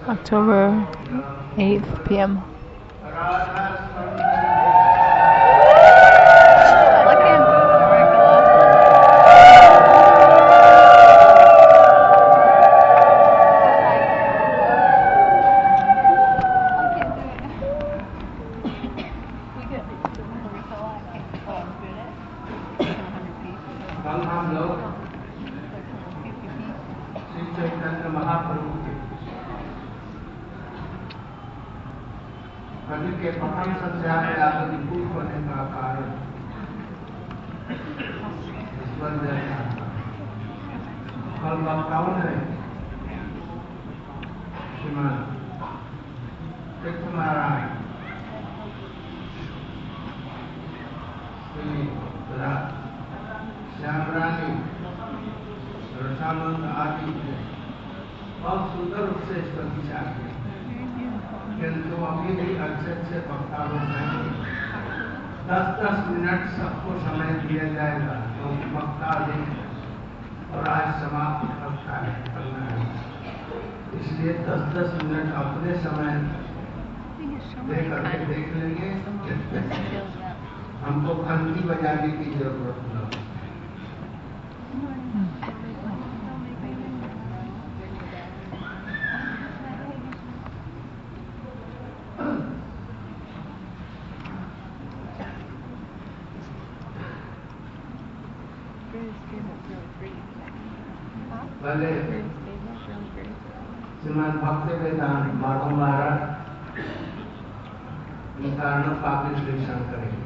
October 8th p.m. हम लोग श्री चैतन्य महाप्रभु के कवि के प्रथम संध्या में आदि पूर्व होने का कारण ईश्वर जैसा कल वक्ताओं ने श्रीमान तीर्थ महाराज श्री श्यामरानी रसानंद आदि बहुत सुंदर रूप से इसका विचार किया, किंतु अभी भी अच्छे वक्ता लोग नहीं। 10-10 मिनट सबको समय दिया जाएगा तो वक्ता और आज समाप्त करना है, इसलिए 10-10 मिनट अपने समय दे करके देख लेंगे। हमको घंटी बजाने की जरूरत न हो। पहले श्रीमान भक्ति वेदांत माधव महाराज इन कारणों का विश्लेषण करेंगे।